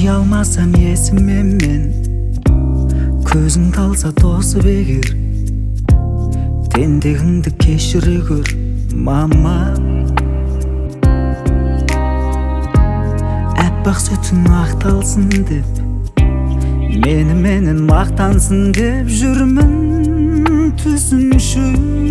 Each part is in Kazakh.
жия алмасам есіме мен, көзің талса тосып егер, тентегіңді кешіре көр, мама. Әппақ сүтің ақталсын деп, менен мақтансын деп жүрмін түсінші.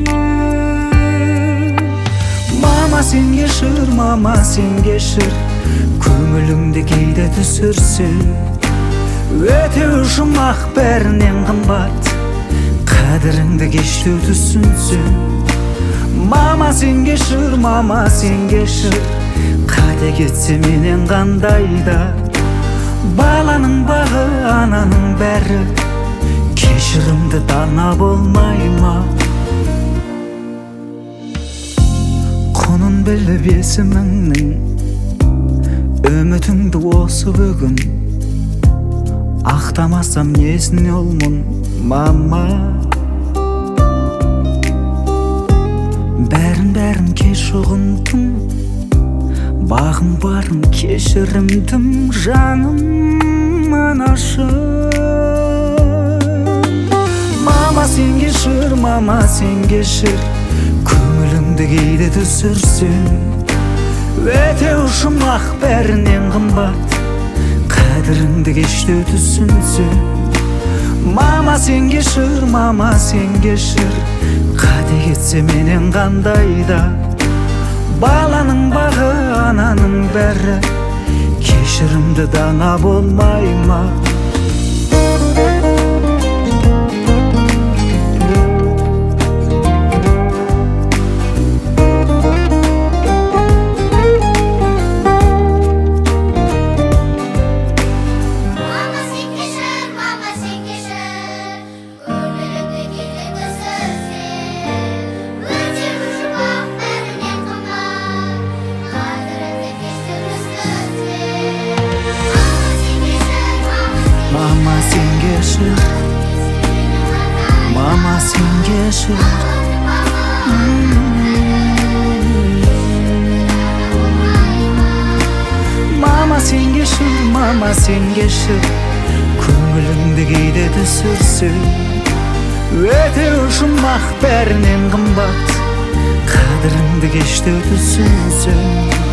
Мама сен кешір, мама сен кешір, көңіліңді кейде түсірсең, өте жұмақ бәрінен қымбат, қадіріңді кеште түсінсең. Мама сен кешір, мама сен кешір, қате кетсе менен қандайда, баланың бағы ананың бәрі, кешірімді дана болмай ма? Құнын біліп есіміңнің, үмітіңді осы бүгін, ақтамасам несіне олмын, мама. Бәрін кеш ұғындым, бағым барым кешірімдім, жаным анашым. Мама сен кешір, мама сен кешір, көңіліңді кейде түсірсең, өте жұмақ бәрінен қымбат, қадіріңді кеште түсінсең. Мама сен кешір, мама сен кешір, қате кетсе менен қандайда, баланың бағы ананың бәрі, кешірімді дана болмай ма? Mama sen kешір, mama sen kешір, mama sen kешір, mama sen kешір, көңіліңді кейде түсірсең, өте жұмақ бәрінен қымбат, қадіріңді кеште түсінсең.